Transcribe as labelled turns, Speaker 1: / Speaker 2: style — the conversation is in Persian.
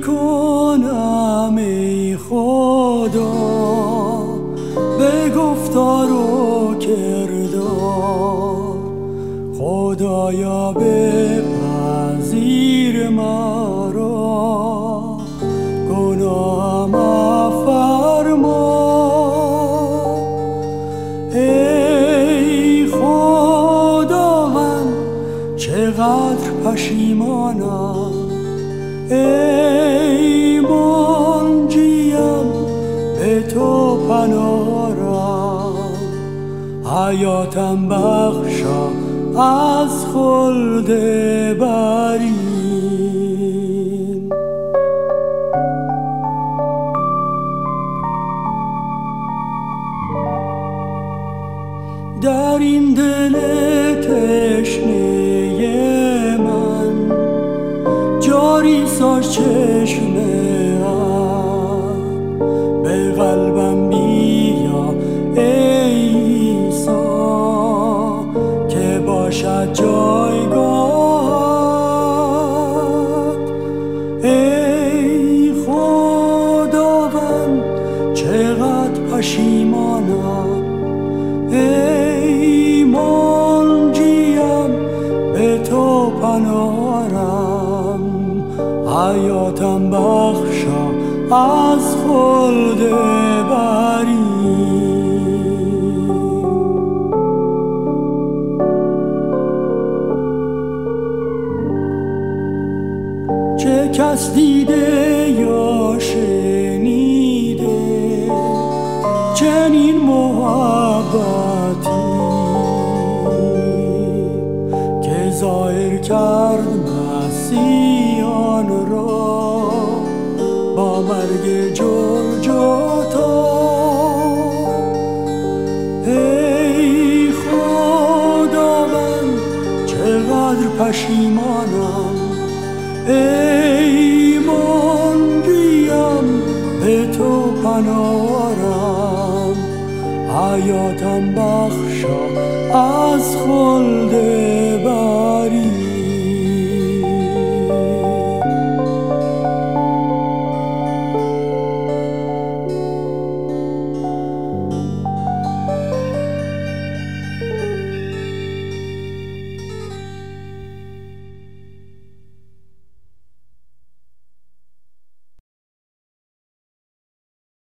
Speaker 1: کنم ای خدا به گفتار و کردار، خدایا بپذیر مرا، گناهم افرما. ای خداوند چقدر پشیمانم، ای منجیم به تو پناهارم، حیاتم بخشا از خلد برین. در این دل تشنه من جاری ساز چشمه ام، به قلبم بیا ای عیسی که باشد جایگاهت. ای خداوند چقدر پشیمانم، ای منجیم به تو پناهارم، حیاتم بخشا از خلد برین. چه کس دیده یا شنیده چنین محبتی که ظاهر کرد مسیحیان را با مرگ جلجتا. ای خداوند چقدر پشیمانم، ای منجیم به تو پناهارم، حیاتم بخشا از خلد